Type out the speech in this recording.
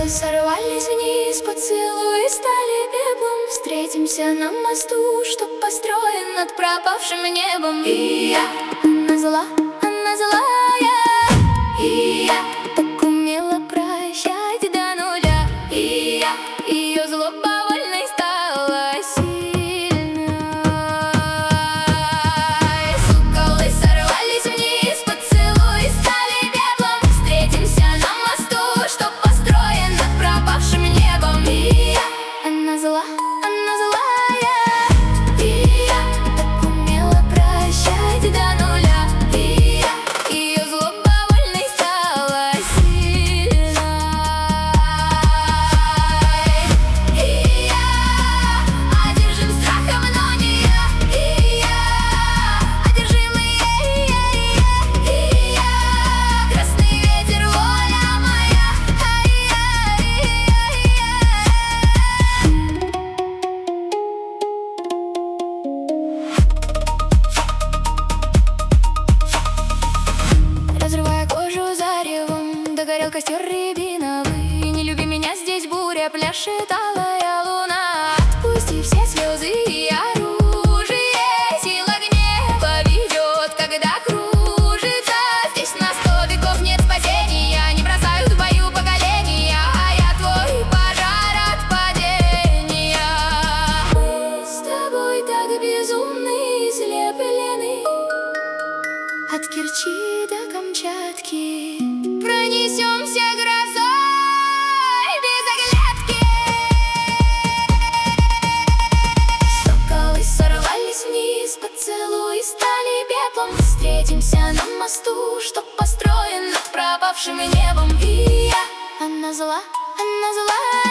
сорвались вниз, поцелуи стали пеплом. Встретимся на мосту, что построен над пропавшим небом. И я, она злая, и я так умела прощать до нуля. И я, ее злоба вольной стала сильной. Соколы сорвались вниз, поцелуи стали пеплом. Встретимся на мосту, что построен над пропавшим небом. И я, она злая, и я так умела прощать до нуля. И я, ее злоба вольной стала сильной. И я одержим страхом, но не я. И я одержимый, и я красный ветер, воля моя. Разрывая кожу заревом, догорел костер рябиновый. Не люби меня, здесь буря, пляшет алая луна. Пусти все слезы и оружие, сила гнева ведет, когда кружится. Здесь на 100 веков нет спасения, не бросают в бою поколения, а я твой пожар от падения. Мы с тобой так безумны, слеплены, от Керчи до Камчатки пронесемся грозой без оглядки. Соколы сорвались вниз, поцелуи стали пеплом. Встретимся на мосту, что построен над пропавшим небом. И я, она злая.